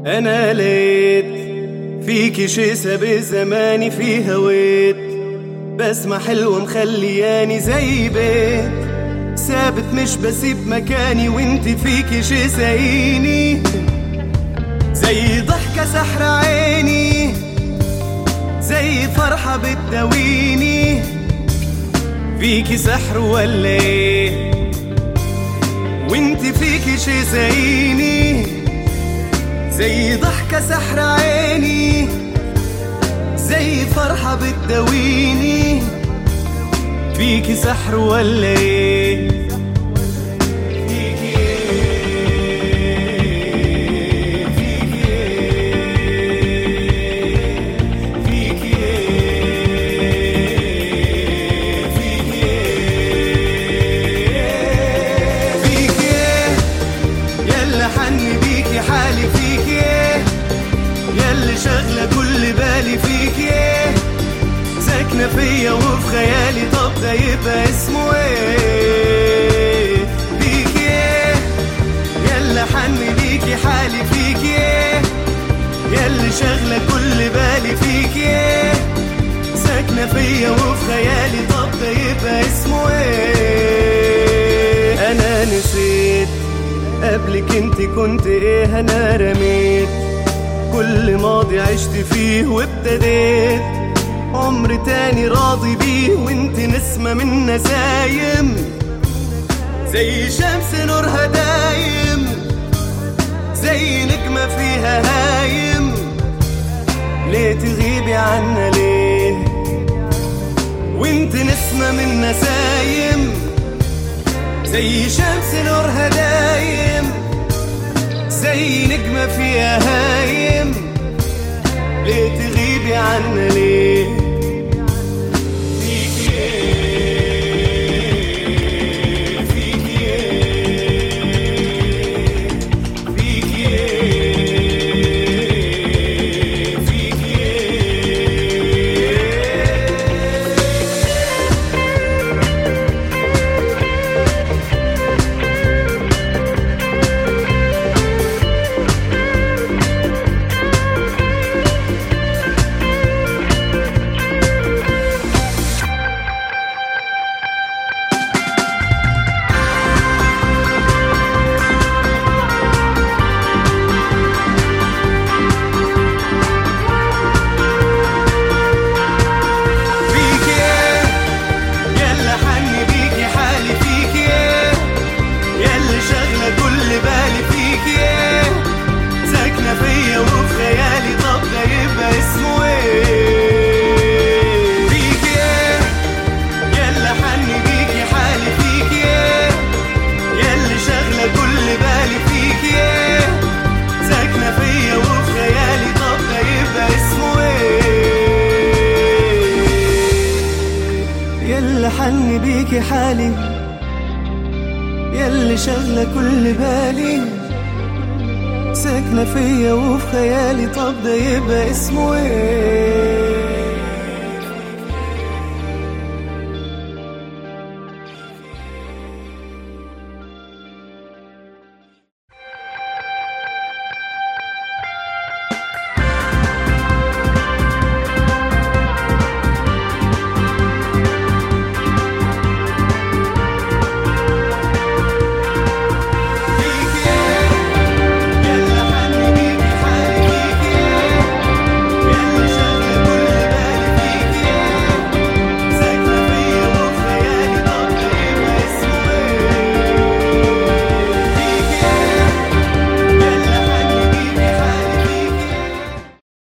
انا لقيت فيكي شي سابق زماني في هويت، بسمة حلوة مخلياني زي بيت ثابت مش بسيب مكاني، وانت فيكي شي سايقيني زي ضحكة سحر عيني، زي فرحة بتداويني. فيكي سحر ولا ايه؟ وانت فيكي شي سايقيني زي ضحكة سحر عيني، زي فرحة بتداويني. فيكي سحر ولا ايه؟ حالي فيكي ياللي شغلة كل بالي فيكي، ساكنة فيا وفي خيالي. طب ده يبقى اسمه ايه؟ فيكي ياللي حن بيكي حالي فيكي، ياللي شغلة كل بالي فيكي، ساكنة فيا وفي خيالي. طب ده يبقى اسمه ايه؟ انا نسيت قبلك انت كنت ايه، انا رميت كل ماضي عشت فيه وابتديت عمر تاني راضي بيه. وانت نسمة من نسايم زي شمس نورها دايم، زي نجمة فيها هايم. ليه تغيبي عنا ليه؟ وانت نسمة من نسايم زي شمس نورها دايم، زي نجمة فيها هايم. ليه تغيبي عنا ليه؟ فيكي ايه؟ فيكي ايه؟ فيكي ايه؟ فيكي حن بيكي حالي، ياللي شغلة كل بالي، ساكنة فيا وفي خيالي. طب ده يبقى اسمه ايه؟